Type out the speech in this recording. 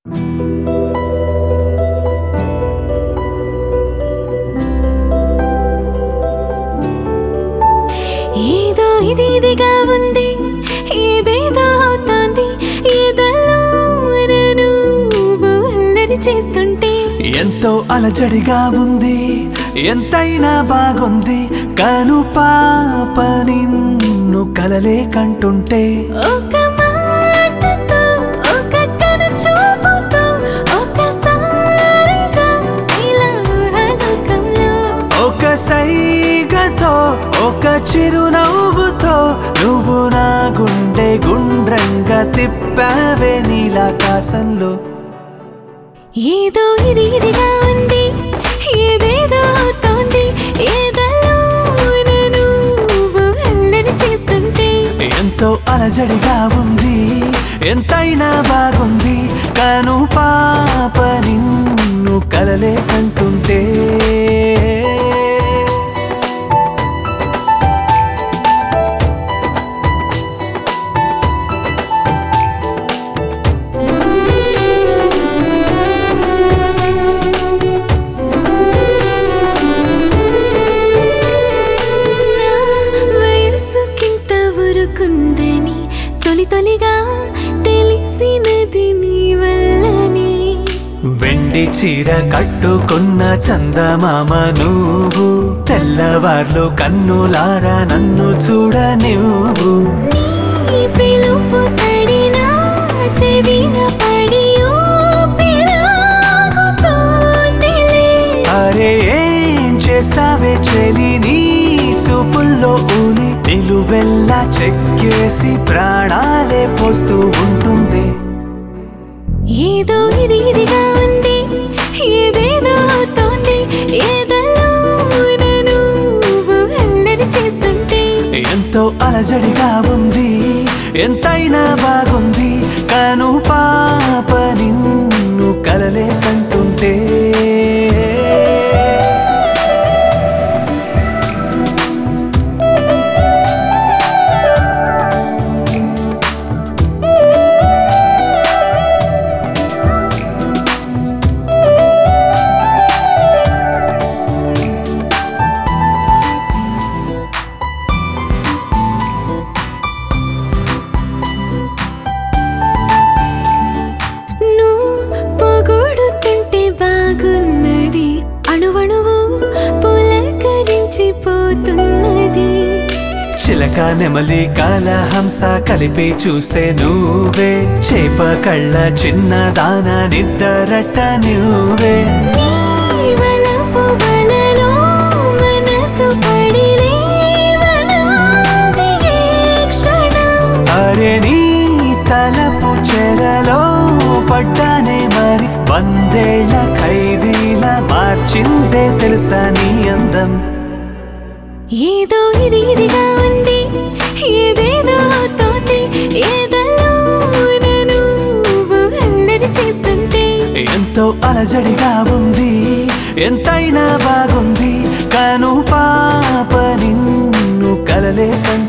ఏదో ఇదిగా ఉంది, ఏదేదో అవుతోంది, ఏదల్లో నువ్వు అల్లరి చేస్తుంటే ఎంతో అలజడిగా ఉంది, ఎంతైనా బాగుంది, కాను పాప నిన్ను కలలే కంటుంటే ఒక మాటతో ఒక కను చూపుతో ఒకసారిగా ఇలా లోకంలో ఒక సైగతో ఒక చిరునవ్వుతో నువ్వు నా గుండె గుండ్రంగా తిప్పావే నీలాకాశంలో. ఏదో ఇదిగా ఉంది, ఏదేదో అవుతోంది, ఏదల్లో నువ్వు అల్లరి చేస్తుంటే ఎంతో అలజడిగా ఉంది, ఎంతైనా బాగుంది, కాను పాప నిన్ను కలలే కంటుంటే కుందని తొలిగా తెలిసినది నీ వల్లని. వెండి చీర కట్టుకున్న చందమామ నువ్వు, తెల్లవార్లు కన్నులారా నన్ను చూడ నువ్వు. నీ పిలుపు సడినా చెవిన పడి ఊపిరాగుతోందిలే. అరే ఏం చేసావే చెలి, నీ చూపుల్లో ఊని నిలువెల్లా చెక్కేసి ప్రాణాలే పోస్తూ ఉంటుంది. ఏదో ఇదిగా ఉంది, ఏదేదో అవుతోంది, ఏదల్లో నువ్వు అల్లరి చేస్తుంటే ఎంతో అలజడిగా ఉంది, ఎంతైనా బాగుంది, కాను పాప నిన్ను కలలే కంటుంటే చిలక నెమలి కాలహంస కలిపి చూస్తే నువ్వే, చేప కళ్ళ చిన్న దాన నిద్దరట్ట నువ్వే. అరే నీ తలపు చెరలో పడ్డానే మరి, వందేళ్ల ఖైదీలా మార్చిందే తెలుసా నీ అందం. ఏదో ఇదిగా ఉంది, ఏదేదో అవుతోంది, ఏదల్లో నువ్వు అల్లరి చేస్తుంటే ఎంతో అలజడిగా ఉంది, ఎంతైనా బాగుంది, కాను పాప నిన్ను కలలే కంటుంటే